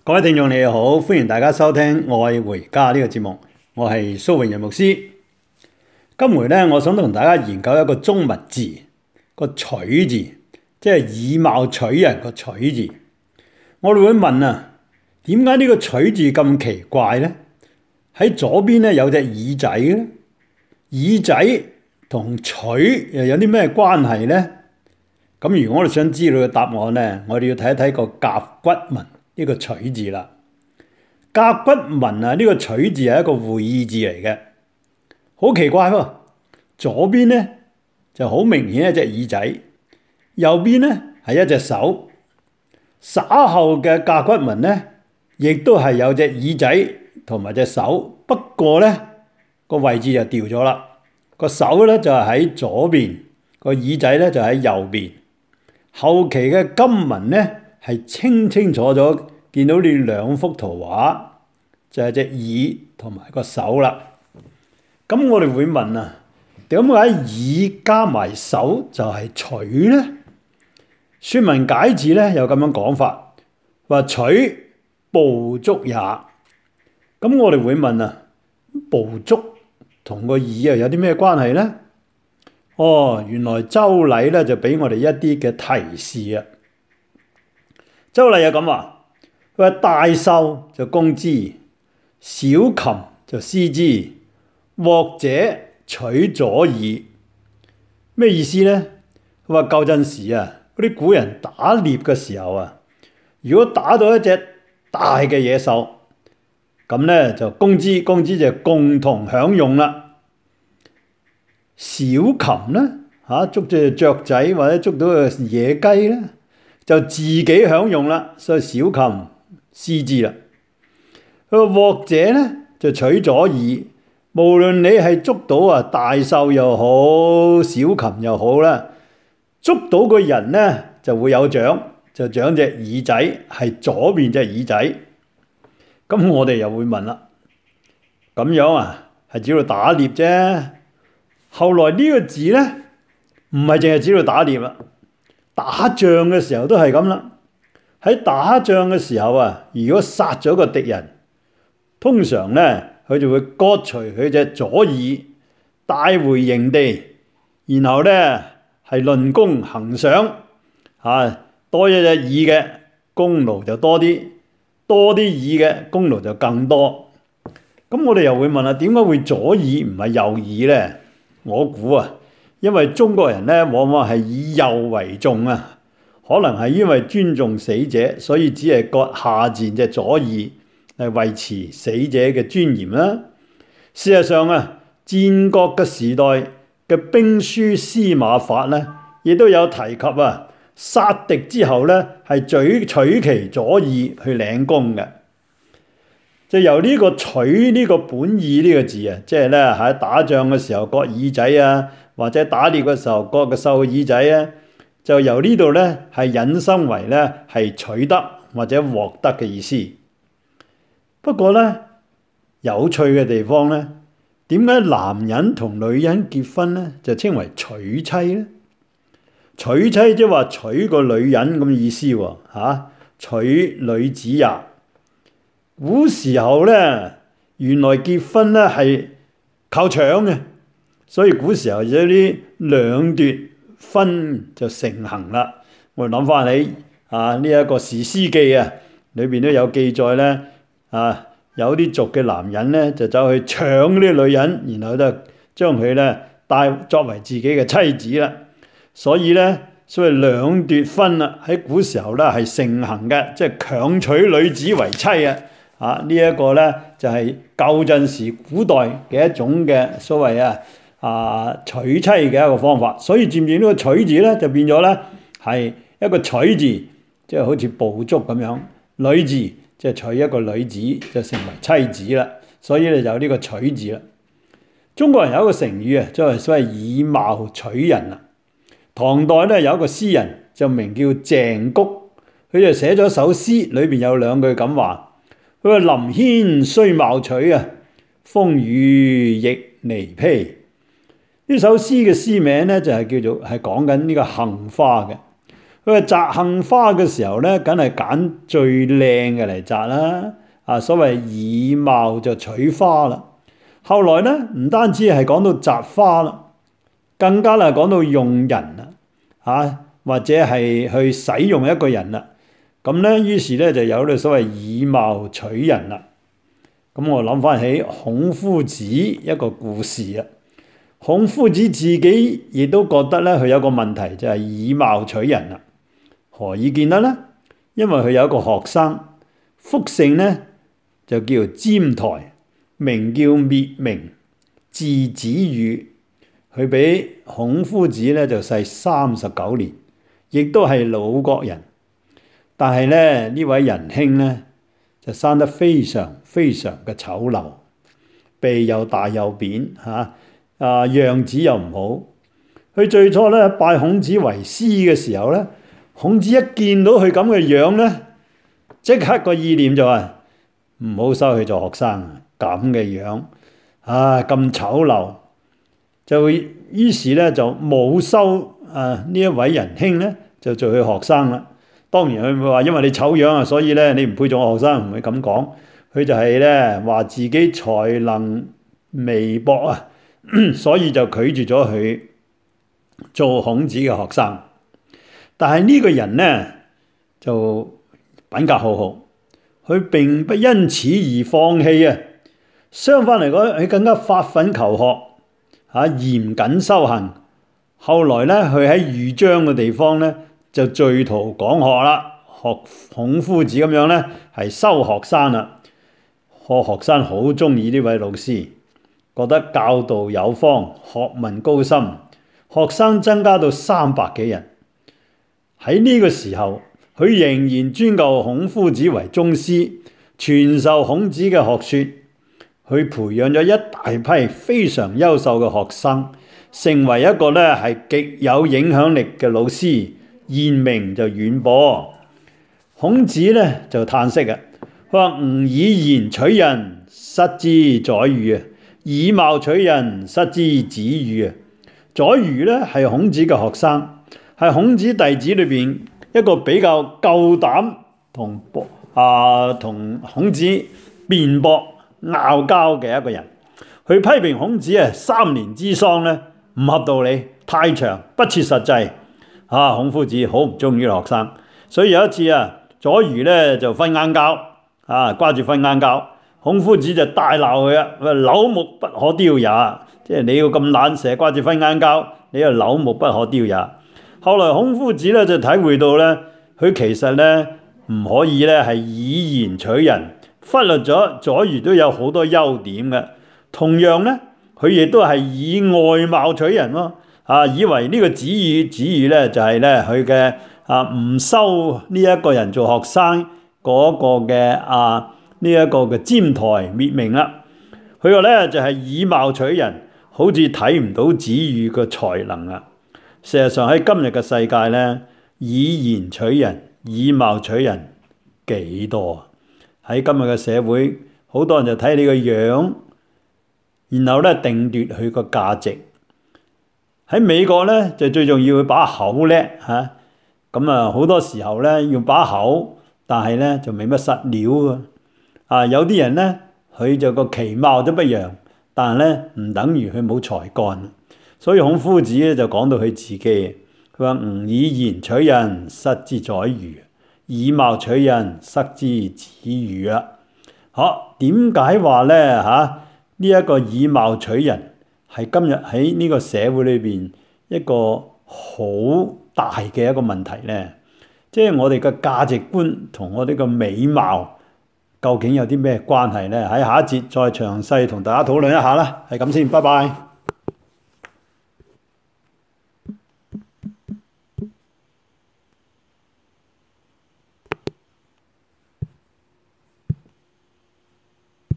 各位聽眾你好，歡迎大家收聽《愛回家》呢個節目，我係蘇榮仁牧師。今回呢，我想同大家研究一個中文字，個取字，即係以貌取人個取字。我哋會問啊，點解呢個取字咁奇怪呢？喺左邊呢有隻耳仔咧，耳仔同取又有啲咩關係呢？咁如果我哋想知道嘅答案呢，我哋要睇一睇個甲骨文。呢個取字啦，甲骨文啊，呢個取字係一個會意字嚟嘅，好奇怪喎！左邊呢就好明顯一隻耳仔，右邊呢係一隻手。稍後嘅甲骨文呢，亦都係有隻耳仔同埋隻手，不過呢個位置就調咗啦，個手呢就係喺左邊，個耳仔呢就喺右邊。後期嘅金文呢，係清清楚楚見到呢兩幅圖畫，就係隻耳同埋個手啦。咁我哋會問啊，點解耳加埋手就係取呢？說文解字咧有咁樣講法，話取捕捉也。咁我哋會問啊，捕捉同個耳又有啲咩關係呢？原來周禮咧就俾我哋一啲嘅提示啊。周禮又咁話，佢話大獸就攻之，小禽就施之，獲者取左耳。咩意思呢？佢話舊陣時啊，嗰啲古人打獵嘅時候啊，如果打到一隻大嘅野獸，咁咧就攻之就共同享用啦。小禽咧捉隻雀仔或者捉到個野雞咧，就自己享用啦，所以小禽施之啦。佢話獲者咧就取左耳，無論你係捉到大獸又好，小禽又好啦，捉到個人咧就會有獎，就獎隻耳仔，係左邊隻耳仔。咁我哋又會問啦，咁樣係指到打獵啫。後來呢個字咧唔係淨係指到打獵啦。打仗嘅時候都係咁啦，喺打仗嘅時候如果殺咗個敵人，通常咧佢就會割除佢隻左耳，帶回營地，然後咧係論功行賞，多一隻耳嘅功勞就多啲，多啲耳嘅功勞就更多。咁我哋又會問啦，點解會左耳唔係右耳咧？我估因為中國人咧往往係以右為重可能係因為尊重死者，所以只係割下賤隻左耳嚟維持死者嘅尊嚴啦。事實上戰國嘅時代嘅兵書司馬法咧，亦都有提及殺敵之後咧係取其左耳去領功嘅。就由呢個取呢個本意呢個字即係咧喺打仗嘅時候割耳仔或者打獵嘅時候割個獸耳仔就由呢度咧係引申為咧係取得或者獲得嘅意思。不過咧有趣嘅地方咧，點解男人同女人結婚咧就稱為娶妻咧？娶妻即係話娶個女人咁意思娶女子也。古時候咧，原來結婚咧係靠搶嘅，所以古時候有啲兩奪婚就盛行啦。我哋諗翻起呢一個士師記裏邊都有記載咧，有啲族嘅男人咧就走去搶啲女人，然後就將佢咧帶作為自己嘅妻子啦。所以咧，所謂兩奪婚喺古時候咧係盛行嘅，即係強取女子為妻呢一個咧就係舊陣時古代嘅一種嘅所謂娶妻嘅一個方法。所以漸漸呢個取字咧就變咗咧係一個取字，即係好似捕捉咁樣；女字即係娶一個女子就成為妻子啦。所以咧就有呢個取字啦。中國人有一個成語即係所謂以貌取人。唐代咧有一個詩人就名叫鄭谷，佢就寫咗首詩，裏邊有兩句咁話。佢話林軒雖貌取風雨亦彌披。呢首詩嘅詩名咧就係叫做係講緊呢個杏花嘅。 佢話摘杏花嘅時候咧，梗係揀最靚嘅嚟摘啦。所謂以貌就取花啦。後來咧，唔單止係講到摘花啦，更加係講到用人啦，或者係去使用一個人啦。咁咧，於是咧就有呢所謂以貌取人啦。咁我諗翻起孔夫子一個故事啊。孔夫子自己亦都覺得咧，佢有個問題就係以貌取人啦。何以見得咧？因為佢有一個學生，複姓咧就叫詹台，名叫滅明，字子羽。佢比孔夫子咧就細39年，亦都係魯國人。但係咧，呢位仁兄咧就生得非常非常嘅醜陋，鼻又大又扁，樣子又唔好。佢最初咧拜孔子為師嘅時候咧，孔子一見到佢咁嘅樣咧，即刻個意念就話唔好收佢做學生，咁嘅樣咁醜陋，就於是咧就冇收呢一位仁兄咧，就做佢學生啦。當然佢唔會話因為你醜樣啊，所以咧你唔配做我學生，唔會咁講。佢就係咧話自己才能微薄啊，所以就拒絕咗佢做孔子嘅學生。但係呢個人咧就品格好好，佢並不因此而放棄啊。相反嚟講，佢更加發奮求學，嚴謹修行。後來咧，佢喺豫章嘅地方咧就聚徒講學啦，學孔夫子咁樣咧係收學生啦。學生好中意呢位老師，覺得教導有方，學問高深。學生增加到300幾人。喺呢個時候，佢仍然尊舊孔夫子為宗師，傳授孔子嘅學說。佢培養咗一大批非常優秀嘅學生，成為一個咧係極有影響力嘅老師，言名就遠播。孔子咧就嘆息啊，佢話吾以言取人，失之宰予啊；以貌取人，失之子羽啊。宰予咧係孔子嘅學生，係孔子弟子裏邊一個比較夠膽同孔子辯駁拗交嘅一個人。佢批評孔子3年之喪咧唔合道理，太長，不切實際。孔夫子好唔中意學生，所以有一次宰予咧就瞓晏覺，掛住瞓晏覺，孔夫子就大鬧佢啊！朽木不可雕也，即係你要咁懶，成日掛住瞓晏覺，你又朽木不可雕也。後來孔夫子咧就體會到咧，佢其實咧唔可以咧係以言取人，忽略咗宰予都有好多優點嘅。同樣咧，佢亦都係以外貌取人咯。以為呢個子羽咧就係咧佢嘅唔收呢一個人做學生嗰個嘅呢一個嘅詹台滅明啦。佢話咧就係以貌取人，好似睇唔到子羽嘅才能啊。事實上喺今日嘅世界咧，以言取人、以貌取人幾多？喺今日嘅社會，好多人就睇你個樣，然後咧定奪佢個價值。喺美國咧就最重要佢把口叻咁好多時候咧用把口，但係咧就冇乜實料有啲人咧佢就個其貌都不揚，但係咧唔等於佢冇才幹。所以孔夫子咧就講到佢自己，佢話吾以言取人，失之宰予；以貌取人，失之子羽啦。點解話咧呢一個以貌取人係今日喺呢個社會裏邊一個好大嘅一個問題呢？即係我哋嘅價值觀同我哋嘅美貌究竟有啲咩關係呢？喺下一節再詳細同大家討論一下啦。係咁先，拜拜。